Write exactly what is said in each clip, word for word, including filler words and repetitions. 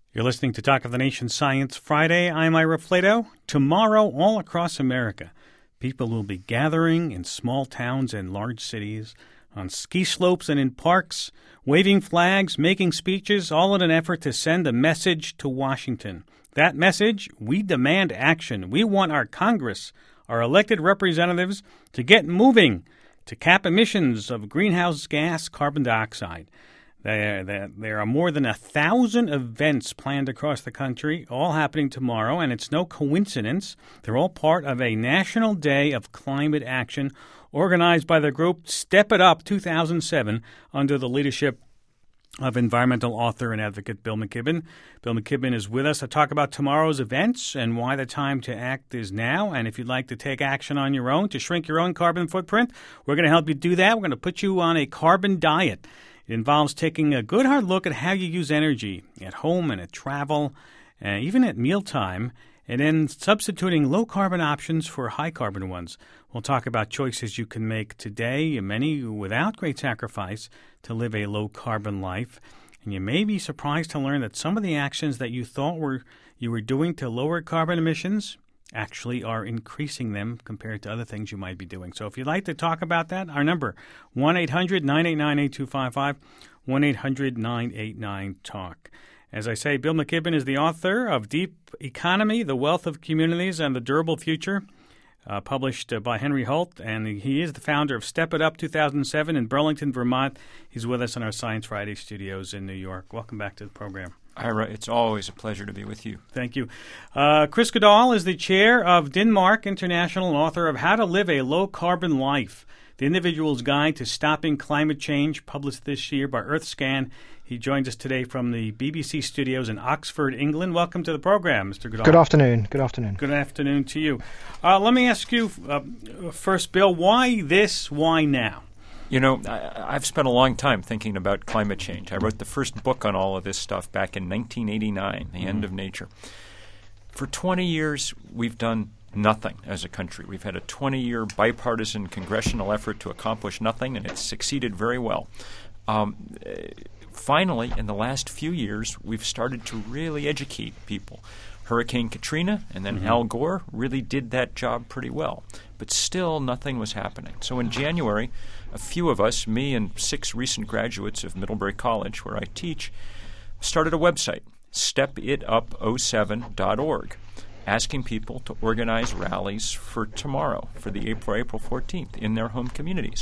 You're listening to Talk of the Nation Science Friday. I'm Ira Flato. Tomorrow, all across America, people will be gathering in small towns and large cities, on ski slopes and in parks, waving flags, making speeches, all in an effort to send a message to Washington. That message: we demand action. We want our Congress, our elected representatives, to get moving to cap emissions of greenhouse gas carbon dioxide. There, there, there are more than a thousand events planned across the country, all happening tomorrow, and it's no coincidence. They're all part of a National Day of Climate Action organized by the group Step It Up two thousand seven under the leadership of environmental author and advocate Bill McKibben. Bill McKibben is with us to talk about tomorrow's events and why the time to act is now. And if you'd like to take action on your own to shrink your own carbon footprint, we're going to help you do that. We're going to put you on a carbon diet. It involves taking a good hard look at how you use energy at home and at travel, uh, even at mealtime, and then substituting low-carbon options for high-carbon ones. We'll talk about choices you can make today, many without great sacrifice, to live a low-carbon life. And you may be surprised to learn that some of the actions that you thought were you were doing to lower carbon emissions actually are increasing them compared to other things you might be doing. So if you'd like to talk about that, our number, one eight hundred nine eight nine eight two five five, one eight hundred nine eight nine talk. As I say, Bill McKibben is the author of Deep Economy, The Wealth of Communities and the Durable Future, uh, published uh, by Henry Holt, and he is the founder of Step It Up two thousand seven in Burlington, Vermont. He's with us in our Science Friday studios in New York. Welcome back to the program. Ira, it's always a pleasure to be with you. Thank you. Uh, Chris Goodall is the chair of Denmark International and author of How to Live a Low-Carbon Life, the Individual's Guide to Stopping Climate Change, published this year by EarthScan. He joins us today from the B B C studios in Oxford, England. Welcome to the program, Mister Goodall. Good afternoon. Good afternoon. Good afternoon to you. Uh, let me ask you uh, first, Bill, why this, why now? You know, I, I've spent a long time thinking about climate change. I wrote the first book on all of this stuff back in nineteen eighty-nine, The mm-hmm. End of Nature. For twenty years, we've done nothing as a country. We've had a twenty-year bipartisan congressional effort to accomplish nothing, and it's succeeded very well. Um, finally, in the last few years, we've started to really educate people. Hurricane Katrina and then mm-hmm. Al Gore really did that job pretty well. But still, nothing was happening. So in January, a few of us, me and six recent graduates of Middlebury College, where I teach, started a website, step it up oh seven dot org, asking people to organize rallies for tomorrow, for the April, April fourteenth, in their home communities.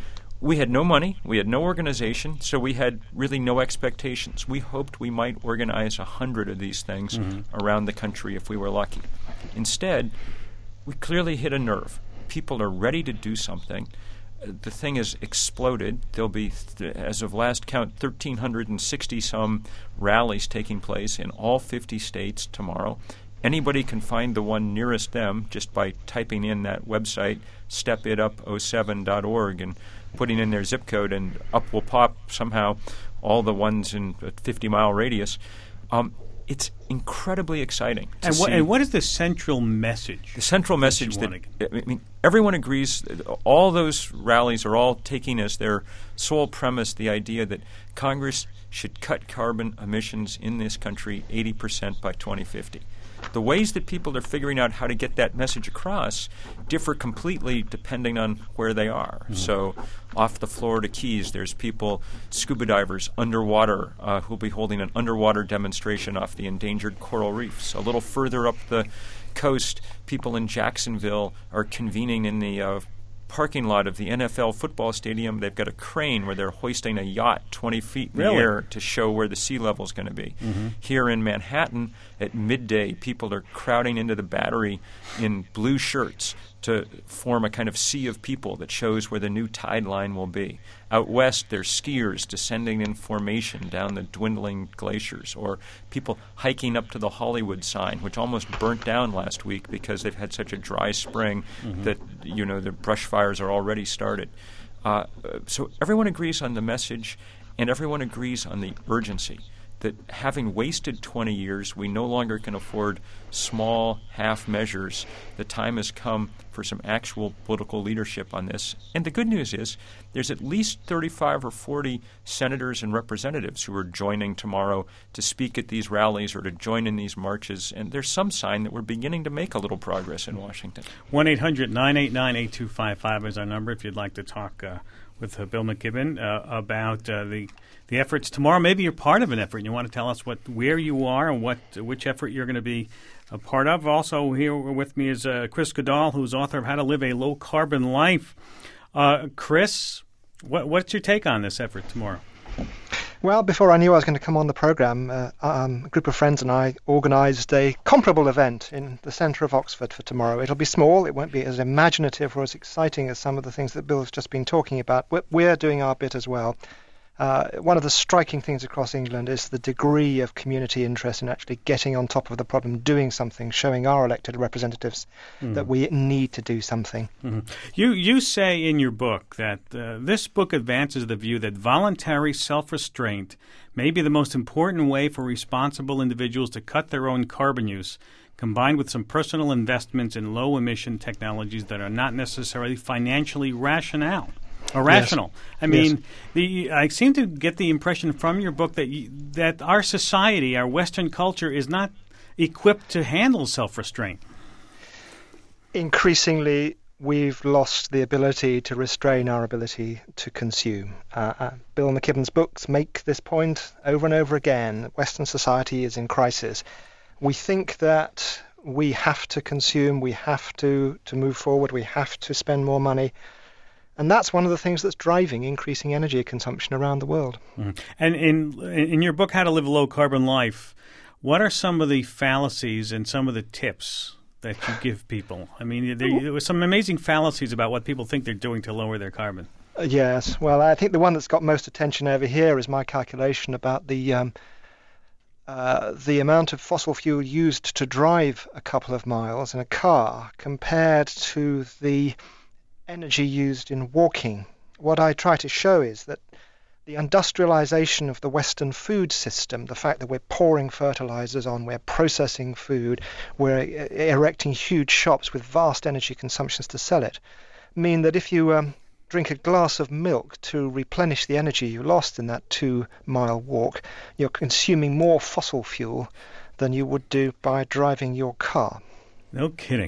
We had no money, we had no organization, so we had really no expectations. We hoped we might organize a hundred of these things mm-hmm. around the country if we were lucky. Instead, we clearly hit a nerve. People are ready to do something. Uh, the thing has exploded. There'll be, th- as of last count, one thousand three hundred sixty some rallies taking place in all fifty states tomorrow. Anybody can find the one nearest them just by typing in that website, step it up oh seven dot org, and putting in their zip code, and up will pop somehow all the ones in a fifty-mile radius. Um, it's incredibly exciting to and, what, see. and what is the central message? The central message that, that I mean, everyone agrees, all those rallies are all taking as their sole premise the idea that Congress should cut carbon emissions in this country eighty percent by twenty fifty. The ways that people are figuring out how to get that message across differ completely depending on where they are. Mm-hmm. So off the Florida Keys, there's people, scuba divers, underwater, uh, who'll be holding an underwater demonstration off the endangered coral reefs. A little further up the coast, people in Jacksonville are convening in the uh, parking lot of the N F L football stadium. They've got a crane where they're hoisting a yacht twenty feet in really? the air to show where the sea level is going to be. Mm-hmm. Here in Manhattan, at midday, people are crowding into the Battery in blue shirts to form a kind of sea of people that shows where the new tide line will be. Out west, there's skiers descending in formation down the dwindling glaciers, or people hiking up to the Hollywood sign, which almost burnt down last week because they've had such a dry spring mm-hmm. that, you know, the brush fires are already started. Uh, so everyone agrees on the message, and everyone agrees on the urgency. that having wasted twenty years, we no longer can afford small half measures. The time has come for some actual political leadership on this. And the good news is there's at least thirty-five or forty senators and representatives who are joining tomorrow to speak at these rallies or to join in these marches. And there's some sign that we're beginning to make a little progress in Washington. one eight hundred nine eight nine eight two five five is our number if you'd like to talk uh, with uh, Bill McKibben uh, about uh, the the efforts tomorrow. Maybe you're part of an effort and you want to tell us what where you are and what which effort you're going to be a part of. Also here with me is uh, Chris Goodall, who's author of How to Live a Low-Carbon Life. Uh, Chris, what, what's your take on this effort tomorrow? Well, before I knew I was going to come on the program, uh, um, a group of friends and I organised a comparable event in the centre of Oxford for tomorrow. It'll be small. It won't be as imaginative or as exciting as some of the things that Bill's just been talking about. We're, we're doing our bit as well. Uh, one of the striking things across England is the degree of community interest in actually getting on top of the problem, doing something, showing our elected representatives mm. that we need to do something. Mm-hmm. You you say in your book that uh, this book advances the view that voluntary self-restraint may be the most important way for responsible individuals to cut their own carbon use, combined with some personal investments in low-emission technologies that are not necessarily financially rational. Or rational. Yes. I mean, yes. the I seem to get the impression from your book that you, that our society, our Western culture, is not equipped to handle self-restraint. Increasingly, we've lost the ability to restrain our ability to consume. Uh, uh, Bill McKibben's books make this point over and over again. Western society is in crisis. We think that we have to consume, we have to, to move forward, we have to spend more money. And that's one of the things that's driving increasing energy consumption around the world. Mm. And in in your book, How to Live a Low-Carbon Life, what are some of the fallacies and some of the tips that you give people? I mean, there, there were some amazing fallacies about what people think they're doing to lower their carbon. Uh, yes. Well, I think the one that's got most attention over here is my calculation about the um, uh, the amount of fossil fuel used to drive a couple of miles in a car compared to the energy used in walking. What I try to show is that the industrialization of the Western food system, the fact that we're pouring fertilizers on, we're processing food, we're erecting huge shops with vast energy consumptions to sell it, mean that if you um, drink a glass of milk to replenish the energy you lost in that two-mile walk, you're consuming more fossil fuel than you would do by driving your car. No kidding.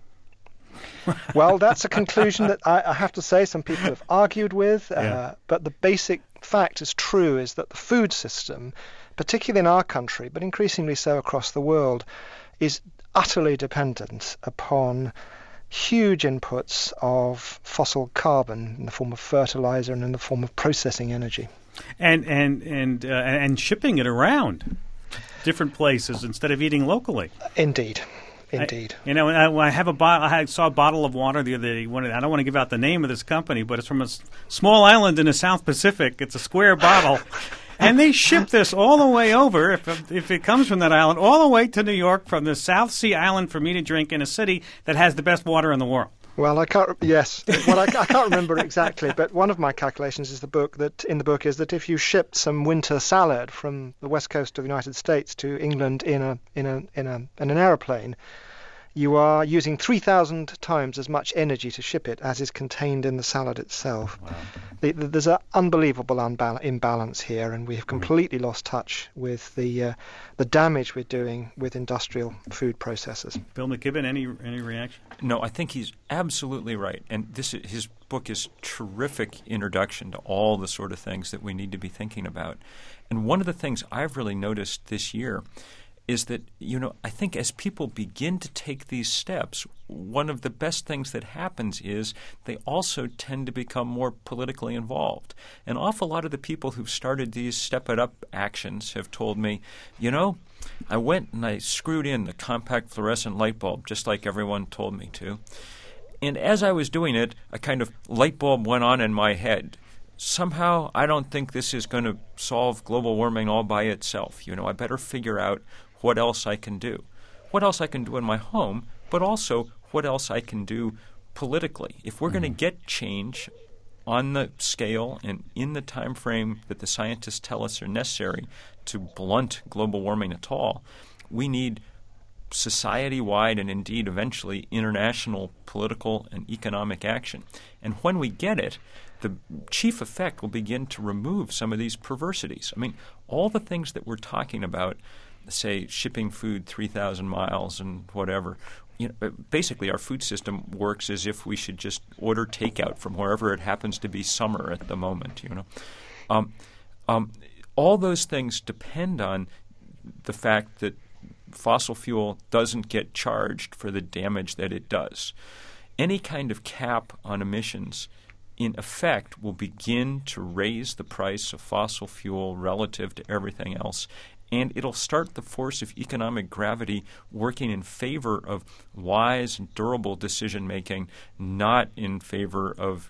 Well, that's a conclusion that I, I have to say some people have argued with, uh, yeah. but the basic fact is true, is that the food system, particularly in our country, but increasingly so across the world, is utterly dependent upon huge inputs of fossil carbon in the form of fertilizer and in the form of processing energy. And and and uh, and shipping it around different places instead of eating locally. Indeed. Indeed. I, you know, I, I have a bo- I saw a bottle of water the other day. I don't want to give out the name of this company, but it's from a s- small island in the South Pacific. It's a square bottle. And they ship this all the way over, if if it comes from that island, all the way to New York from the South Sea Island for me to drink in a city that has the best water in the world. Well, I can't. Yes, well, I, I can't remember exactly, but one of my calculations is the book that in the book is that if you shipped some winter salad from the west coast of the United States to England in a in a in a in an aeroplane, you are using three thousand times as much energy to ship it as is contained in the salad itself. Wow. The, the, there's an unbelievable unbal- imbalance here, and we have completely lost touch with the uh, the damage we're doing with industrial food processors. Bill McKibben, any any reaction? No, I think he's absolutely right. And this his book is terrific introduction to all the sort of things that we need to be thinking about. And one of the things I've really noticed this year is that, you know, I think as people begin to take these steps, one of the best things that happens is they also tend to become more politically involved. An awful lot of the people who've started these Step It Up actions have told me, you know, I went and I screwed in the compact fluorescent light bulb just like everyone told me to. And as I was doing it, a kind of light bulb went on in my head. Somehow I don't think this is going to solve global warming all by itself. You know, I better figure out what else I can do. What else I can do in my home, but also what else I can do politically. If we're mm-hmm. going to get change, on the scale and in the time frame that the scientists tell us are necessary to blunt global warming at all, we need society-wide and indeed eventually international political and economic action. And when we get it, the chief effect will begin to remove some of these perversities. I mean, all the things that we're talking about, say shipping food three thousand miles and whatever, you know, basically our food system works as if we should just order takeout from wherever it happens to be summer at the moment, you know. Um, um, all those things depend on the fact that fossil fuel doesn't get charged for the damage that it does. Any kind of cap on emissions in effect will begin to raise the price of fossil fuel relative to everything else, and it'll start the force of economic gravity working in favor of wise and durable decision-making, not in favor of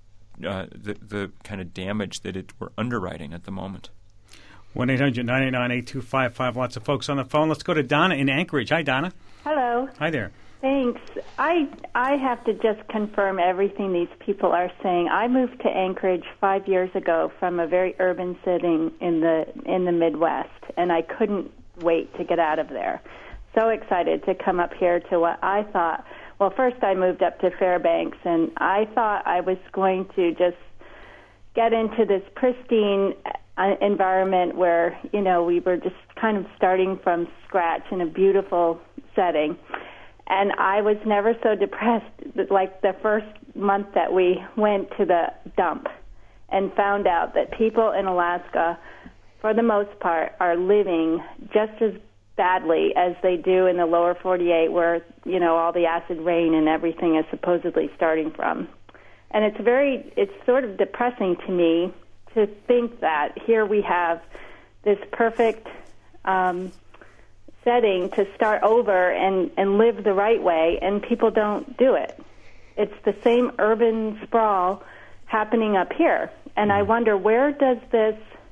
uh, the, the kind of damage that it, we're underwriting at the moment. one eight hundred nine eight nine eight two five five. Lots of folks on the phone. Let's go to Donna in Anchorage. Hi, Donna. Hello. Hi there. Thanks. I I have to just confirm everything these people are saying. I moved to Anchorage five years ago from a very urban setting in the in the Midwest, and I couldn't wait to get out of there. So excited to come up here to what I thought. Well, first I moved up to Fairbanks, and I thought I was going to just get into this pristine uh, environment where, you know, we were just kind of starting from scratch in a beautiful setting. And I was never so depressed like the first month that we went to the dump and found out that people in Alaska, for the most part, are living just as badly as they do in the lower forty-eight where, you know, all the acid rain and everything is supposedly starting from. And it's very, it's sort of depressing to me to think that here we have this perfect um setting to start over and, and live the right way, and people don't do it. It's the same urban sprawl happening up here. And I wonder, where does this,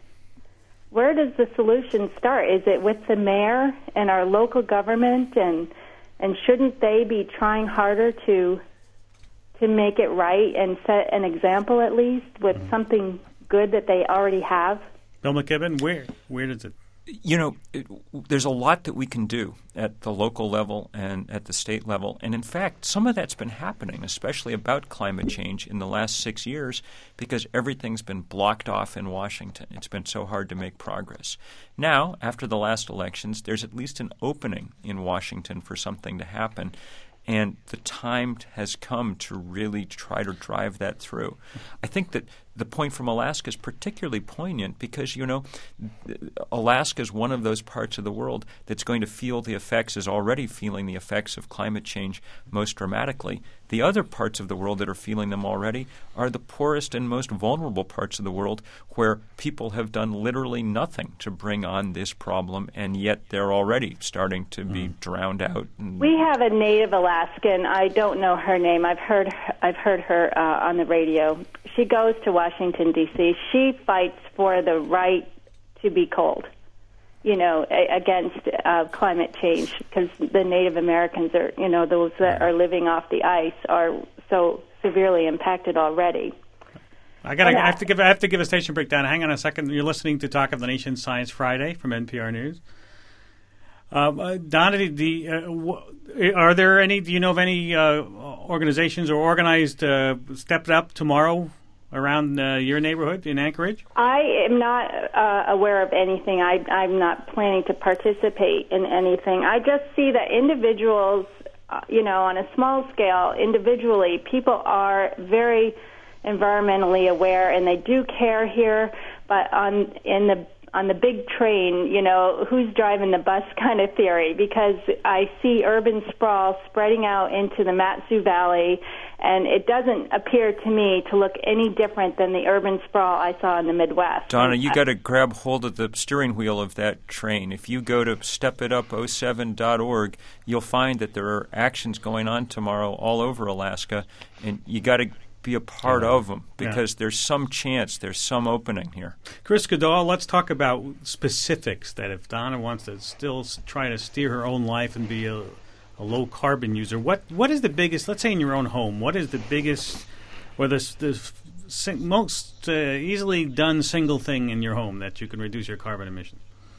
where does the solution start? Is it with the mayor and our local government, and and shouldn't they be trying harder to to make it right and set an example at least with mm-hmm. something good that they already have? Bill McKibben, where where does it You know, it, there's a lot that we can do at the local level and at the state level. And in fact, some of that's been happening, especially about climate change in the last six years, because everything's been blocked off in Washington. It's been so hard to make progress. Now, after the last elections, there's at least an opening in Washington for something to happen. And the time has come to really try to drive that through. I think that the point from Alaska is particularly poignant because, you know, Alaska is one of those parts of the world that's going to feel the effects, is already feeling the effects of climate change most dramatically. The other parts of the world that are feeling them already are the poorest and most vulnerable parts of the world where people have done literally nothing to bring on this problem, and yet they're already starting to be mm. drowned out. We have a native Alaskan. I don't know her name. I've heard I've heard her uh, on the radio. She goes to Washington, D C She fights for the right to be cold, you know, a- against uh, climate change, because the Native Americans are, you know, those that are living off the ice are so severely impacted already. I got. I have to give. I have to give a station breakdown. Hang on a second. You're listening to Talk of the Nation Science Friday from N P R News. Um, uh, Donna, the, uh, w- are there any? Do you know of any uh, organizations or organized uh, stepped up tomorrow around uh, your neighborhood in Anchorage? I am not uh, aware of anything. I, I'm not planning to participate in anything. I just see that individuals, uh, you know, on a small scale, individually, people are very environmentally aware, and they do care here. But on in the on the big train, you know, who's driving the bus kind of theory, because I see urban sprawl spreading out into the Mat-Su Valley, and it doesn't appear to me to look any different than the urban sprawl I saw in the Midwest. Donna, you got to grab hold of the steering wheel of that train. If you go to step it up oh seven dot org, you'll find that there are actions going on tomorrow all over Alaska, and you got to be a part yeah. of them, because yeah. there's some chance, there's some opening here. Chris Goodall, let's talk about specifics, that if Donna wants to still try to steer her own life and be a, a low-carbon user, what what is the biggest, let's say in your own home, what is the biggest, or the, the sing- most uh, easily done single thing in your home that you can reduce your carbon emissions?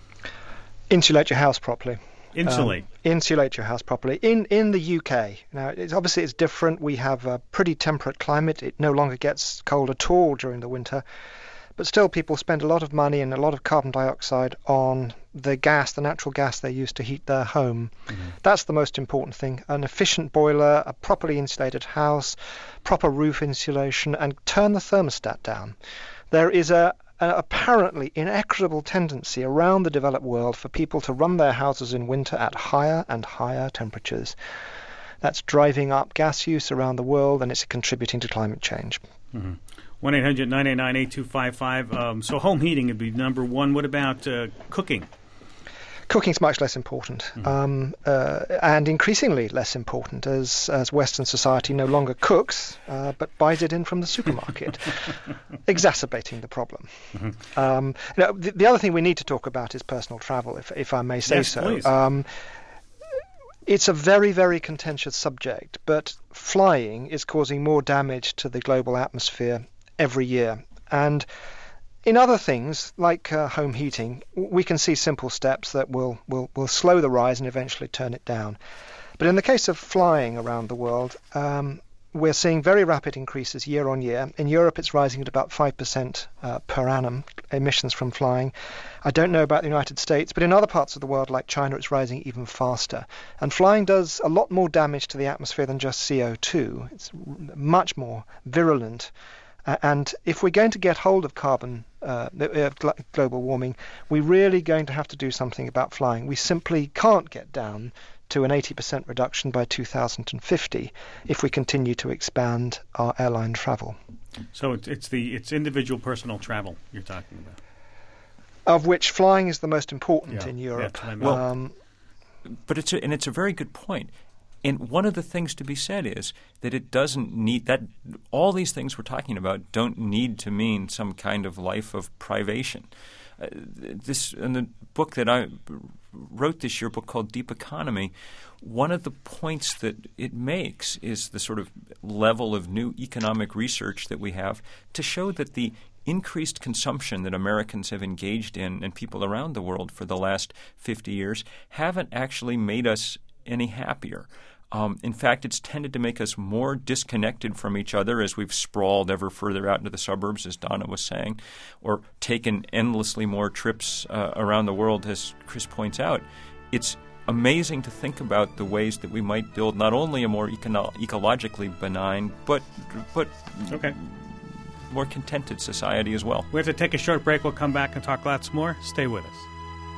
Insulate your house properly. Insulate. Um, insulate your house properly. In in the U K, now it's obviously it's different. We have a pretty temperate climate. It no longer gets cold at all during the winter. But still, people spend a lot of money and a lot of carbon dioxide on the gas, the natural gas they use to heat their home. Mm-hmm. That's the most important thing. An efficient boiler, a properly insulated house, proper roof insulation, and turn the thermostat down. There is a, an apparently inequitable tendency around the developed world for people to run their houses in winter at higher and higher temperatures. That's driving up gas use around the world, and it's contributing to climate change. Mm-hmm. one eight hundred nine eight nine eight two five five. Um, so home heating would be number one. What about uh, cooking? Cooking's much less important, mm-hmm. um, uh, and increasingly less important as, as Western society no longer cooks, uh, but buys it in from the supermarket, exacerbating the problem. Mm-hmm. Um, you know, the, the other thing we need to talk about is personal travel, if, if I may say yes, so. Please. Um, It's a very, very contentious subject, but flying is causing more damage to the global atmosphere every year. And in other things, like uh, home heating, we can see simple steps that will, will, will slow the rise and eventually turn it down. But in the case of flying around the world, um, we're seeing very rapid increases year on year. In Europe, it's rising at about five percent uh, per annum, emissions from flying. I don't know about the United States, but in other parts of the world, like China, it's rising even faster. And flying does a lot more damage to the atmosphere than just C O two. It's much more virulent. Uh, and if we're going to get hold of carbon, uh, uh, global warming, we're really going to have to do something about flying. We simply can't get down to an eighty percent reduction by two thousand fifty if we continue to expand our airline travel. So it's, it's the it's individual personal travel you're talking about, of which flying is the most important yeah, in Europe. I mean. Well, um, but it's a, and it's a very good point. And one of the things to be said is that it doesn't need that. All these things we're talking about don't need to mean some kind of life of privation. Uh, this in the book that I wrote this year, a book called Deep Economy, one of the points that it makes is the sort of level of new economic research that we have to show that the increased consumption that Americans have engaged in and people around the world for the last fifty years haven't actually made us any happier. Um, in fact, it's tended to make us more disconnected from each other as we've sprawled ever further out into the suburbs, as Donna was saying, or taken endlessly more trips uh, around the world, as Chris points out. It's amazing to think about the ways that we might build not only a more econo- ecologically benign, but but okay. more contented society as well. We have to take a short break. We'll come back and talk lots more. Stay with us.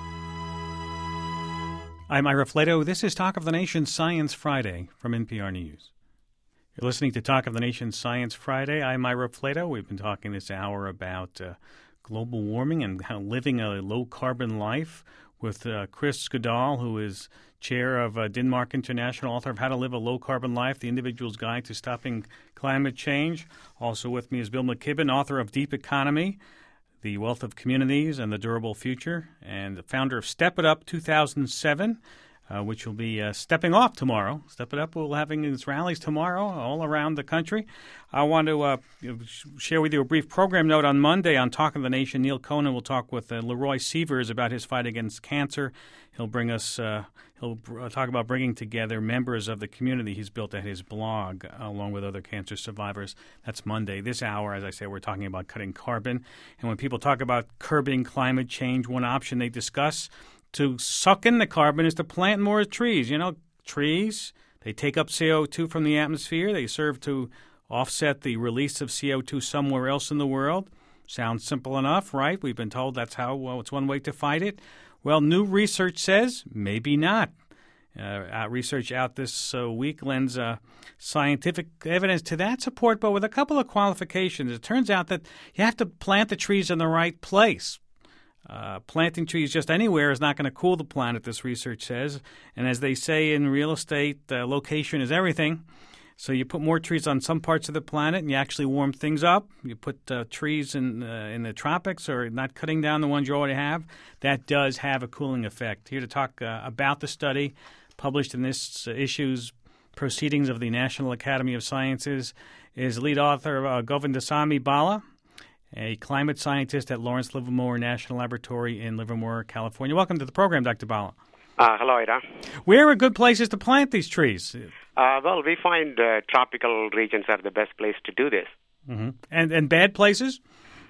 I'm Ira Flato. This is Talk of the Nation Science Friday from N P R News. You're listening to Talk of the Nation Science Friday. I'm Ira Flato. We've been talking this hour about uh, global warming and how living a low-carbon life with uh, Chris Skoudal, who is chair of uh, Denmark International, author of How to Live a Low-Carbon Life, The Individual's Guide to Stopping Climate Change. Also with me is Bill McKibben, author of Deep Economy, The Wealth of Communities and the Durable Future, and the founder of Step It Up two thousand seven, uh, which will be uh, stepping off tomorrow. Step It Up will be having its rallies tomorrow all around the country. I want to uh, share with you a brief program note on Monday on Talk of the Nation. Neil Conan will talk with uh, Leroy Sievers about his fight against cancer. He'll bring us. Uh, he'll talk about bringing together members of the community he's built at his blog, along with other cancer survivors. That's Monday. This hour, as I say, we're talking about cutting carbon. And when people talk about curbing climate change, one option they discuss to suck in the carbon is to plant more trees. You know, trees, they take up C O two from the atmosphere. They serve to offset the release of C O two somewhere else in the world. Sounds simple enough, right? We've been told that's how, well, it's one way to fight it. Well, new research says maybe not. Uh, research out this uh, week lends uh, scientific evidence to that support, but with a couple of qualifications. It turns out that you have to plant the trees in the right place. Uh, planting trees just anywhere is not going to cool the planet, this research says. And as they say in real estate, uh, location is everything. So you put more trees on some parts of the planet and you actually warm things up. You put uh, trees in uh, in the tropics or not cutting down the ones you already have. That does have a cooling effect. Here to talk uh, about the study published in this uh, issue's Proceedings of the National Academy of Sciences is lead author uh, Govindasamy Bala, a climate scientist at Lawrence Livermore National Laboratory in Livermore, California. Welcome to the program, Doctor Bala. Uh, hello, Ira. Where are good places to plant these trees? Uh, well, we find uh, tropical regions are the best place to do this. Mm-hmm. And and bad places?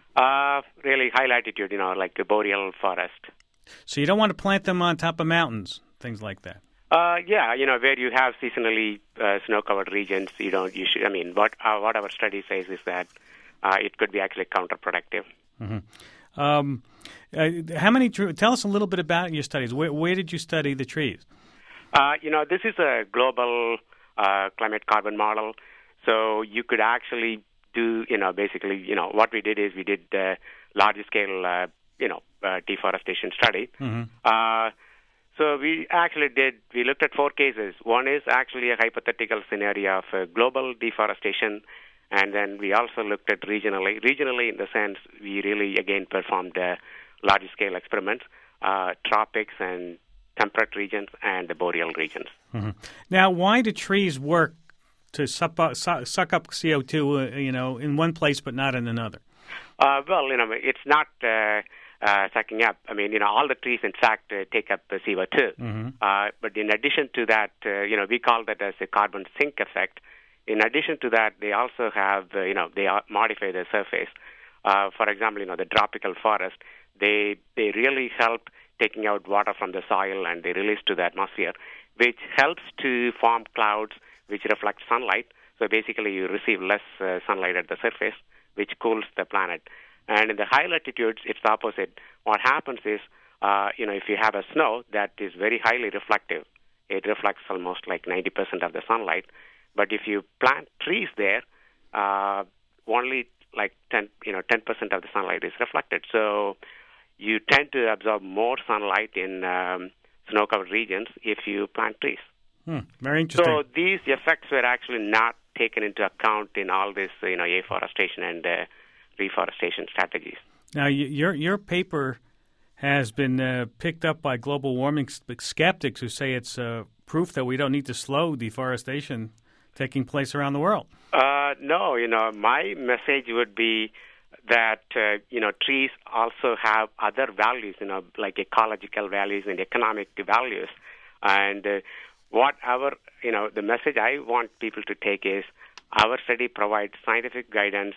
Uh, really high latitude, you know, like the boreal forest. So you don't want to plant them on top of mountains, things like that. Uh, yeah, you know, where you have seasonally uh, snow-covered regions, you don't. You should. I mean, what uh, what our study says is that uh, it could be actually counterproductive. Mm-hmm. Um, uh, how many? Tr- tell us a little bit about your studies. Where, where did you study the trees? Uh, you know, this is a global uh, climate carbon model, so you could actually do, you know, basically, you know, what we did is we did uh, large-scale, uh, you know, uh, deforestation study. Mm-hmm. Uh, So we actually did, we looked at four cases. One is actually a hypothetical scenario of uh, global deforestation, and then we also looked at regionally. Regionally, in the sense, we really, again, performed uh, large-scale experiments, uh, tropics and temperate regions and the boreal regions. Mm-hmm. Now, why do trees work to suck up, suck up C O two, uh, you know, in one place but not in another? Uh, well, you know, it's not... Uh, Uh, sucking up. I mean, you know, all the trees, in fact, uh, take up uh, C O two. Mm-hmm. Uh, but in addition to that, uh, you know, we call that as a carbon sink effect. In addition to that, they also have, uh, you know, they modify the surface. Uh, for example, you know, the tropical forest, they they really help taking out water from the soil and they release to the atmosphere, which helps to form clouds which reflect sunlight. So basically, you receive less uh, sunlight at the surface, which cools the planet. And in the high latitudes, it's the opposite. What happens is, uh, you know, if you have a snow that is very highly reflective, it reflects almost like ninety percent of the sunlight. But if you plant trees there, uh, only like ten, you know, ten percent of the sunlight is reflected. So you tend to absorb more sunlight in um, snow-covered regions if you plant trees. Hmm, very interesting. So these effects were actually not taken into account in all this, you know, afforestation and uh, reforestation strategies. Now, your your paper has been uh, picked up by global warming skeptics who say it's uh, proof that we don't need to slow deforestation taking place around the world. Uh, no, you know, my message would be that, uh, you know, trees also have other values, you know, like ecological values and economic values. And uh, what our, you know, the message I want people to take is our study provides scientific guidance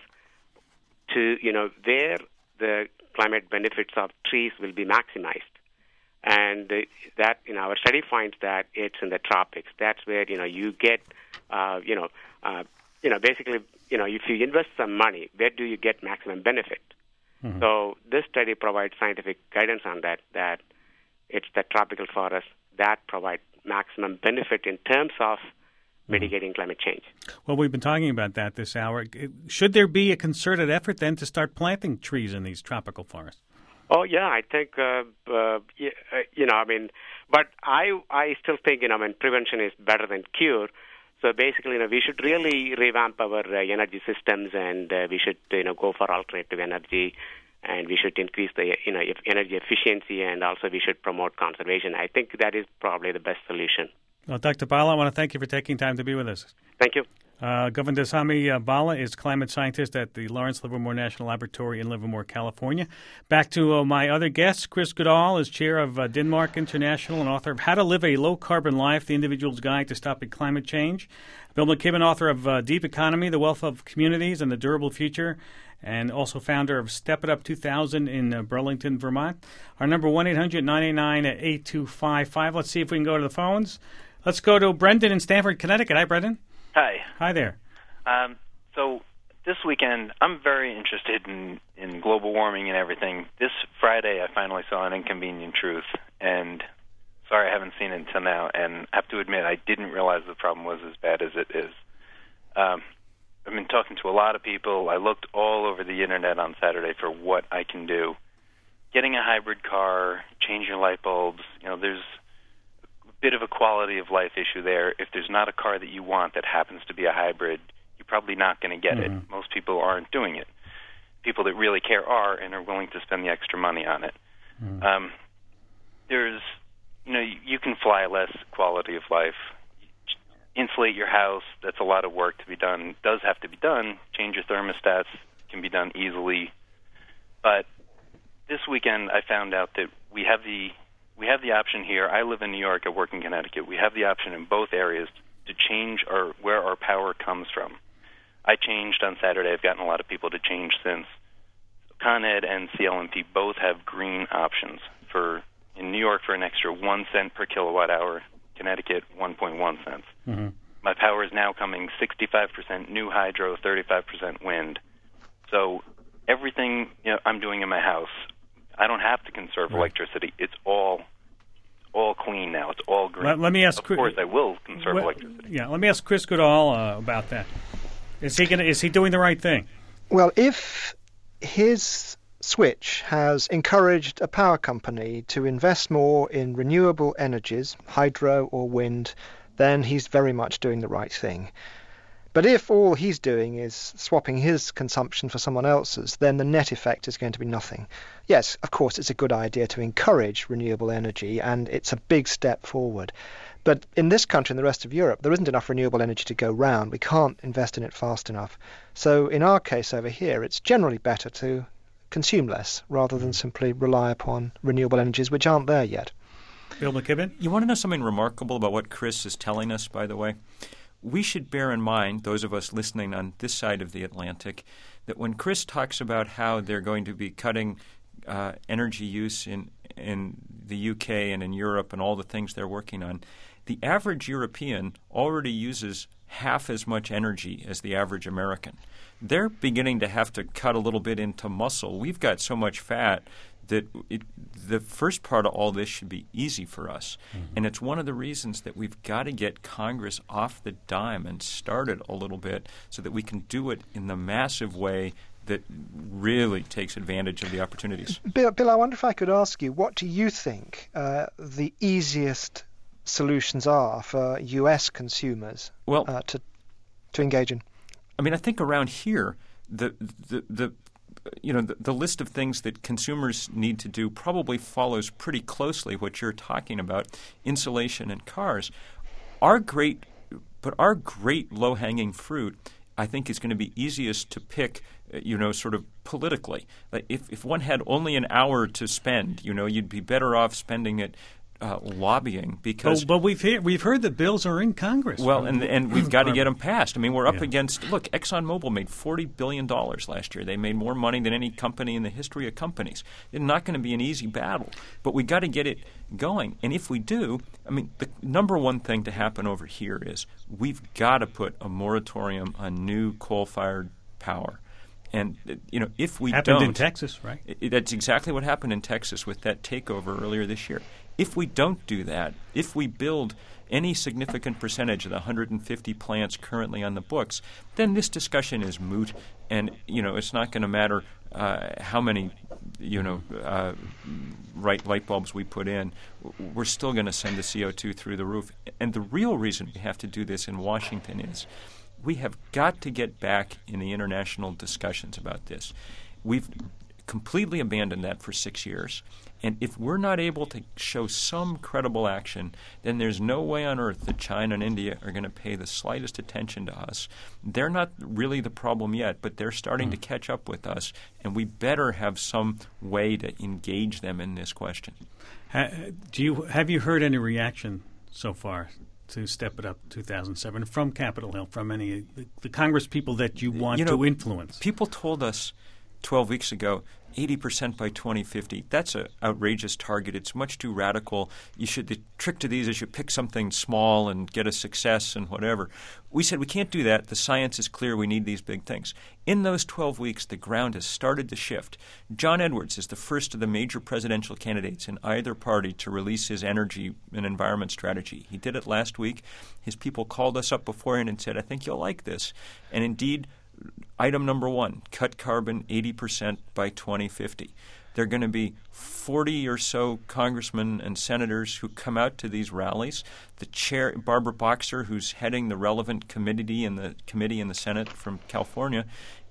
to, you know, where the climate benefits of trees will be maximized. And uh, that, you know, our study finds that it's in the tropics. That's where, you know, you get, uh, you know, uh, you know, basically, you know, if you invest some money, where do you get maximum benefit? Mm-hmm. So this study provides scientific guidance on that, that it's the tropical forests that provide maximum benefit in terms of mitigating climate change. Well, we've been talking about that this hour. Should there be a concerted effort then to start planting trees in these tropical forests? Oh, yeah, I think, uh, uh, you know, I mean, but I I still think, you know, I mean, prevention is better than cure. So basically, you know, we should really revamp our uh, energy systems and uh, we should, you know, go for alternative energy and we should increase the, you know, energy efficiency and also we should promote conservation. I think that is probably the best solution. Well, Doctor Bala, I want to thank you for taking time to be with us. Thank you. Uh, Govindasamy uh, Bala is climate scientist at the Lawrence Livermore National Laboratory in Livermore, California. Back to uh, my other guest, Chris Goodall is chair of uh, Denmark International and author of How to Live a Low-Carbon Life, The Individual's Guide to Stopping Climate Change. Bill McKibben, author of uh, Deep Economy, The Wealth of Communities and the Durable Future, and also founder of Step It Up two thousand in uh, Burlington, Vermont. Our number, one eight hundred nine eight nine eight two five five. Let's see if we can go to the phones. Let's go to Brendan in Stamford, Connecticut. Hi, Brendan. Hi. Hi there. Um, so this weekend, I'm very interested in, in global warming and everything. This Friday, I finally saw An Inconvenient Truth, and sorry I haven't seen it until now, and I have to admit I didn't realize the problem was as bad as it is. Um, I've been talking to a lot of people. I looked all over the Internet on Saturday for what I can do. Getting a hybrid car, changing light bulbs, you know, there's bit of a quality of life issue there. If there's not a car that you want that happens to be a hybrid, you're probably not going to get mm-hmm. it. Most people aren't doing it. People that really care are and are willing to spend the extra money on it. Mm-hmm. Um, there's, you know, you can fly less quality of life. In insulate your house. That's a lot of work to be done. It does have to be done. Change your thermostats can be done easily. But this weekend I found out that we have the we have the option here. I live in New York. I work in Connecticut. We have the option in both areas to change our where our power comes from. I changed on Saturday. I've gotten a lot of people to change since. Con Ed and C L M P both have green options. For in New York for an extra one cent per kilowatt hour. Connecticut one point one cents. Mm-hmm. My power is now coming sixty-five percent new hydro, thirty-five percent wind. So everything you know, I'm doing in my house, I don't have to conserve right. electricity. It's all all clean now. It's all green. Let, let me ask. Of course, I will conserve well, electricity. Yeah, let me ask Chris Goodall uh, about that. Is he gonna, is he doing the right thing? Well, if his switch has encouraged a power company to invest more in renewable energies, hydro or wind, then he's very much doing the right thing. But if all he's doing is swapping his consumption for someone else's, then the net effect is going to be nothing. Yes, of course, it's a good idea to encourage renewable energy, and it's a big step forward. But in this country and the rest of Europe, there isn't enough renewable energy to go round. We can't invest in it fast enough. So in our case over here, it's generally better to consume less rather than simply rely upon renewable energies which aren't there yet. Bill McKibben? You want to know something remarkable about what Chris is telling us, by the way? We should bear in mind, those of us listening on this side of the Atlantic, that when Chris talks about how they're going to be cutting uh, energy use in, in the U K and in Europe and all the things they're working on, the average European already uses half as much energy as the average American. They're beginning to have to cut a little bit into muscle. We've got so much fat that it, the first part of all this should be easy for us. Mm-hmm. And it's one of the reasons that we've got to get Congress off the dime and started a little bit so that we can do it in the massive way that really takes advantage of the opportunities. Bill, Bill I wonder if I could ask you, what do you think uh, the easiest solutions are for U S consumers well, uh, to to engage in? I mean, I think around here, the the, the you know the, the list of things that consumers need to do probably follows pretty closely what you're talking about, insulation in cars. Our great, but our great low-hanging fruit, I think, is going to be easiest to pick, you know, sort of politically. Like if if one had only an hour to spend, you know, you'd be better off spending it Uh, lobbying because. Oh, but we've heard, we've heard the bills are in Congress. Well, and and we've got to get them passed. I mean, we're up yeah. against. Look, ExxonMobil made forty billion dollars last year. They made more money than any company in the history of companies. It's not going to be an easy battle, but we got to get it going. And if we do, I mean, the number one thing to happen over here is we've got to put a moratorium on new coal-fired power. And, you know, if we happened don't. in Texas, right? It, that's exactly what happened in Texas with that takeover earlier this year. If we don't do that, if we build any significant percentage of the one hundred fifty plants currently on the books, then this discussion is moot. And, you know, it's not going to matter uh, how many, you know, uh, right light bulbs we put in. We're still going to send the C O two through the roof. And the real reason we have to do this in Washington is we have got to get back in the international discussions about this. We've completely abandoned that for six years. And if we're not able to show some credible action, then there's no way on earth that China and India are going to pay the slightest attention to us. They're not really the problem yet, but they're starting mm. to catch up with us, and we better have some way to engage them in this question. Ha, do you have you heard any reaction so far to Step It Up two thousand seven from Capitol Hill, from any of the, the Congress people that you want you know, to influence? People told us twelve weeks ago, eighty percent by twenty fifty. That's an outrageous target. It's much too radical. You should the trick to these is you pick something small and get a success and whatever. We said we can't do that. The science is clear. We need these big things. In those twelve weeks, the ground has started to shift. John Edwards is the first of the major presidential candidates in either party to release his energy and environment strategy. He did it last week. His people called us up beforehand and said, I think you'll like this. And indeed, item number one, cut carbon eighty percent by twenty fifty. There are going to be forty or so congressmen and senators who come out to these rallies. The chair, Barbara Boxer, who's heading the relevant committee in the committee in the Senate from California,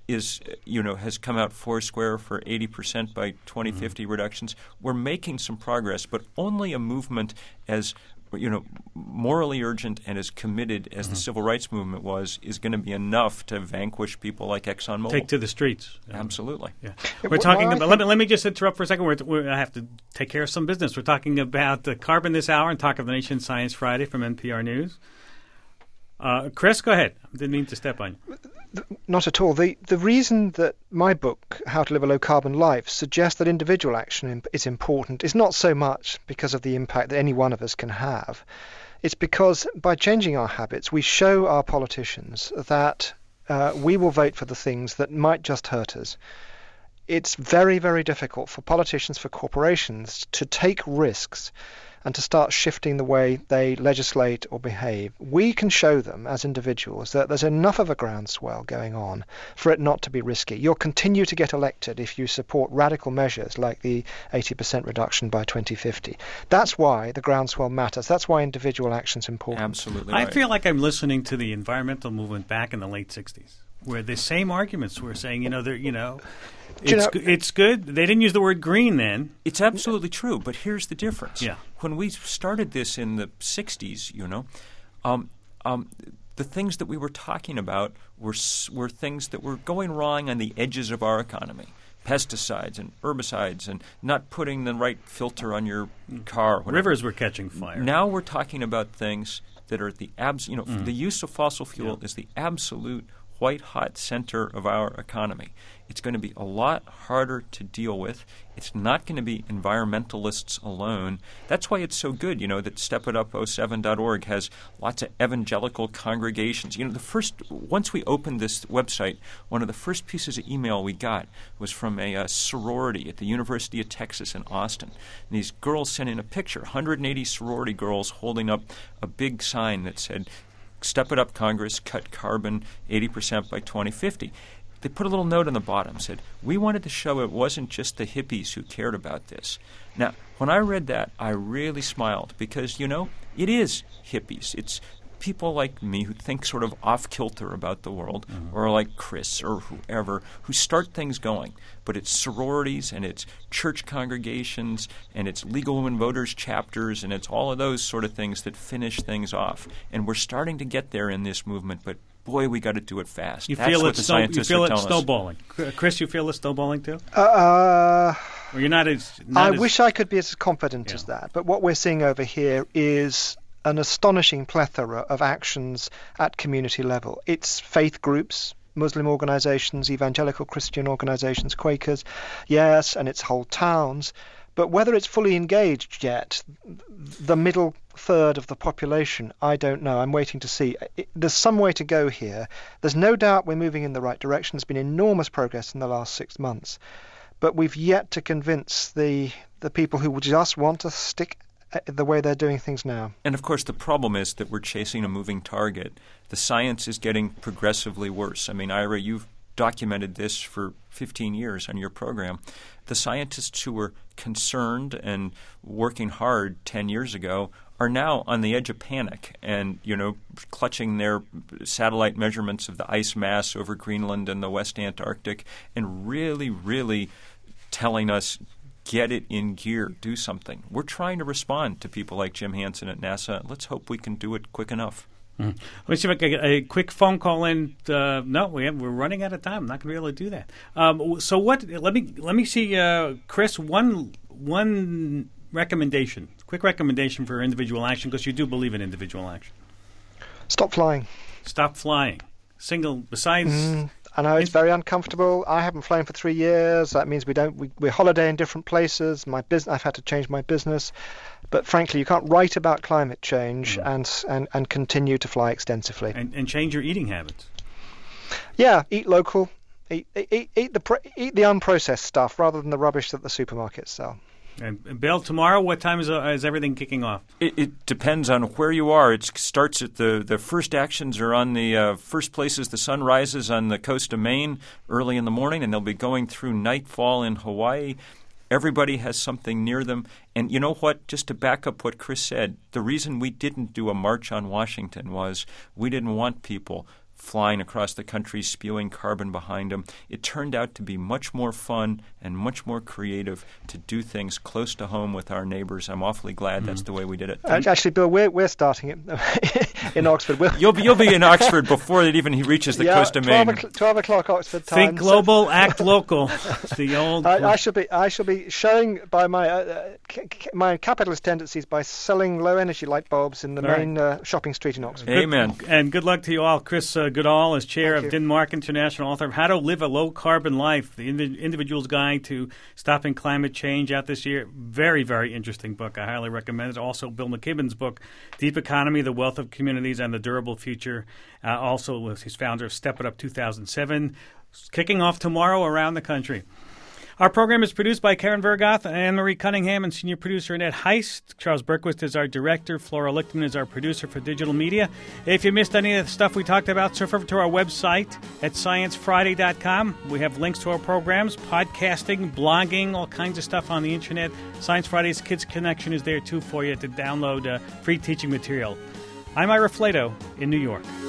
is, you know, has come out foursquare for eighty percent by twenty fifty mm-hmm. reductions. We're making some progress, but only a movement as you know, morally urgent and as committed as mm-hmm. the civil rights movement was is going to be enough to vanquish people like ExxonMobil. Take to the streets. Absolutely. Yeah. We're talking well, about. Let me, let me just interrupt for a second. We're, we're, I have to take care of some business. We're talking about the carbon this hour and Talk of the Nation Science Friday from N P R News. Uh, Chris, go ahead. Didn't mean to step on you. Not at all. The the reason that my book, How to Live a Low Carbon Life, suggests that individual action is important is not so much because of the impact that any one of us can have. It's because by changing our habits, we show our politicians that uh, we will vote for the things that might just hurt us. It's very, very difficult for politicians, for corporations to take risks and to start shifting the way they legislate or behave. We can show them as individuals that there's enough of a groundswell going on for it not to be risky. You'll continue to get elected if you support radical measures like the eighty percent reduction by twenty fifty. That's why the groundswell matters. That's why individual action's important. Absolutely I right. feel like I'm listening to the environmental movement back in the late sixties, where the same arguments were saying, you know, they're, you know, It's, you know, it's good. They didn't use the word green then. It's absolutely true, but here's the difference. Yeah. When we started this in the sixties, you know, um, um, the things that we were talking about were were things that were going wrong on the edges of our economy. Pesticides and herbicides and not putting the right filter on your car. Whatever. Rivers were catching fire. Now we're talking about things that are at the abs. You know, mm. the use of fossil fuel yeah. is the absolute white-hot center of our economy. It's going to be a lot harder to deal with. It's not going to be environmentalists alone. That's why it's so good, you know, that step it up oh seven dot org has lots of evangelical congregations. You know, the first, once we opened this website, one of the first pieces of email we got was from a, a sorority at the University of Texas in Austin. And these girls sent in a picture, one hundred eighty sorority girls holding up a big sign that said, "Step it up, Congress, cut carbon eighty percent by twenty fifty. They put a little note on the bottom, said, "We wanted to show it wasn't just the hippies who cared about this." Now, when I read that, I really smiled because, you know, it is hippies. It's people like me who think sort of off-kilter about the world, mm-hmm. or like Chris or whoever, who start things going. But it's sororities and it's church congregations and it's Legal Women Voters chapters and it's all of those sort of things that finish things off. And we're starting to get there in this movement, but boy, we got to do it fast. You That's feel what it's the snow, scientists you feel are it telling snowballing. Us. Chris, you feel it snowballing too? Uh, or you're not as... Not I as, wish I could be as confident yeah. as that. But what we're seeing over here is an astonishing plethora of actions at community level. It's faith groups, Muslim organizations, evangelical Christian organizations, Quakers, yes, and it's whole towns. But whether it's fully engaged yet, the middle third of the population, I don't know. I'm waiting to see. It, there's some way to go here. There's no doubt we're moving in the right direction. There's been enormous progress in the last six months. But we've yet to convince the the people who just want to stick the way they're doing things now. And, of course, the problem is that we're chasing a moving target. The science is getting progressively worse. I mean, Ira, you've documented this for fifteen years on your program. The scientists who were concerned and working hard ten years ago are now on the edge of panic and, you know, clutching their satellite measurements of the ice mass over Greenland and the West Antarctic and really, really telling us, get it in gear, do something. We're trying to respond to people like Jim Hansen at NASA. Let's hope we can do it quick enough. Mm-hmm. Let me see if I can get a quick phone call in. Uh, no, we have, we're running out of time. I'm not going to be able to do that. Um, so what? Let me let me see, uh, Chris. One one recommendation, quick recommendation for individual action, because you do believe in individual action. Stop flying. Stop flying. Single. Besides. Mm. I know it's very uncomfortable. I haven't flown for three years. That means we don't. We, we holiday in different places. My business. I've had to change my business. But frankly, you can't write about climate change mm. and, and and continue to fly extensively. And, and change your eating habits. Yeah, eat local. Eat eat, eat the eat the unprocessed stuff rather than the rubbish that the supermarkets sell. And Bill, tomorrow, what time is, uh, is everything kicking off? It, it depends on where you are. It starts at the, the first actions are on the uh, first places the sun rises on the coast of Maine early in the morning, and they'll be going through nightfall in Hawaii. Everybody has something near them. And you know what? Just to back up what Chris said, the reason we didn't do a march on Washington was we didn't want people flying across the country, spewing carbon behind them. It turned out to be much more fun and much more creative to do things close to home with our neighbors. I'm awfully glad mm. that's the way we did it. Actually, Bill, we're we're starting it in Oxford. We'll you'll be you'll be in Oxford before it even reaches the yeah, coast of Maine. twelve, twelve o'clock Oxford time. Think global, so. Act local. It's the old. I, I shall be I shall be showing by my uh, c- c- my capitalist tendencies by selling low energy light bulbs in the all main right. uh, shopping street in Oxford. Amen. Good, and good luck to you all. Chris uh, Goodall is chair Thank of you. Denmark International, author of How to Live a Low Carbon Life, the Indi- individual's guide to stopping climate change, out this year. Very, very interesting book. I highly recommend it. Also, Bill McKibben's book, Deep Economy, The Wealth of Communities and the Durable Future. Uh, also, he's founder of Step It Up two thousand seven, kicking off tomorrow around the country. Our program is produced by Karen Vergoth, Anne-Marie Cunningham, and senior producer Annette Heist. Charles Berquist is our director. Flora Lichtman is our producer for digital media. If you missed any of the stuff we talked about, surf over to our website at science friday dot com. We have links to our programs, podcasting, blogging, all kinds of stuff on the internet. Science Friday's Kids Connection is there, too, for you to download uh, free teaching material. I'm Ira Flato in New York.